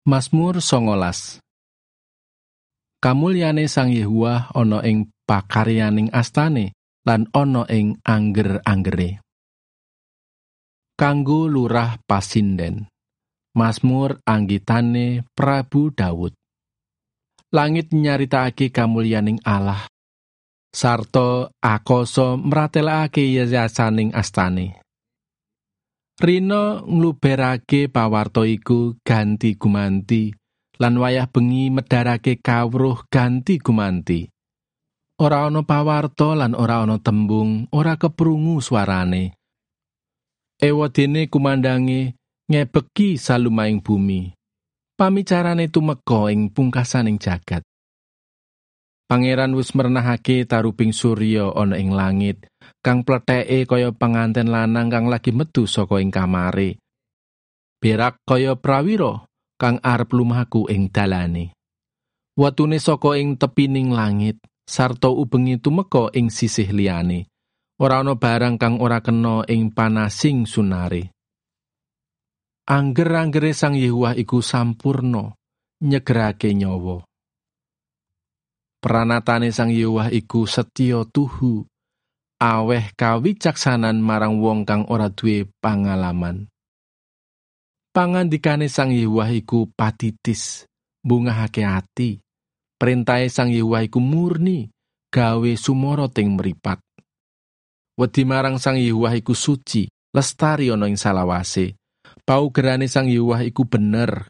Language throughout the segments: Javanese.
Mazmur 19. Kamulyane Sang Yehuwa ana ing pakaryaning astane lan ana ing angger-anggere. Kanggo lurah pasinden. Mazmur anggitane Prabu Daud. Langit nyaritakake kamulyaning Allah, sarta akasa mratelakake yayasaning astane. Rina ngluberake pawarta iku ganti gumanti, lan wayah bengi medharake kawruh ganti gumanti. Ora ana pawarta lan ora ana tembung, ora keprungu swarane. Ewadene kumandange ngebeki salumaing bumi. Pamicarane tumeka ing pungkasaning jagat. Pangeran wis mernahake taruping surya ana ing langit, kang pletheke kaya panganten lanang kang lagi metu saka ing kamare. Berak kaya prawira kang arep lumaku ing dalane. Watune saka ing tepining langit, sarta ubengi tumeka ing sisih liyane. Ora ana barang kang ora kena ing panasing sunare. Angger-anggere Sang Yehuwa iku sampurna, nyegerake nyawa. Pranatane Sang Yehuwa iku setya tuhu, aweh kawicaksanan marang wong kang ora duwe pangalaman. Pangandikane Sang Yehuwa iku patitis, mbungahake ati. Perintahe Sang Yehuwa iku murni, gawe sumara ting mripat. Wedi marang Sang Yehuwa iku suci, lestari ana ing salawase. Paugerane Sang Yehuwa iku bener,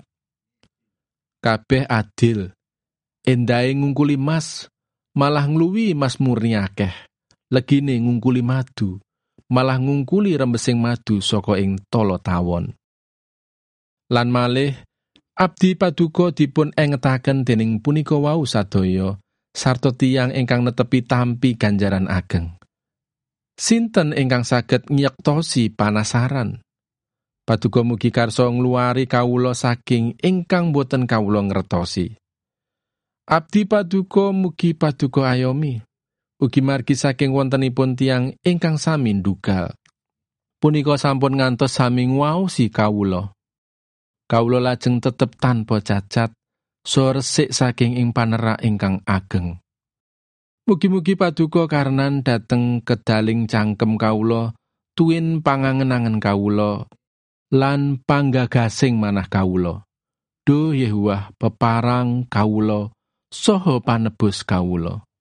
kabeh adil. Endahe ngungkuli mas, malah ngluwi mas murni akeh. Legine ngungkuli madu, malah ngungkuli rembesing madu saka ing tala tawon. Lan malih abdi paduka dipun engetaken dening punika wau sadaya, sarta tiyang ingkang netepi tampi ganjaran ageng. Sinten ingkang saged nyektosi panasaran? Paduka mugi karsa ngluwari kawula saking ingkang boten kawula ngertosi. Abdi paduka mugi paduka ayomi, ugi margi saking wontenipun tiyang ingkang sami ndugal. Punika sampun ngantos sami ngwaosi kawula. Kawula lajeng tetep tanpa cacat, so resik saking ing panerak ingkang ageng. Mugi-mugi paduka karenan dateng kedaling cangkem kawula, tuwin pangangen-angen kawula, lan panggagasing manah kawula. Duh Yehuwa peparang kawula, saha panebus kawula.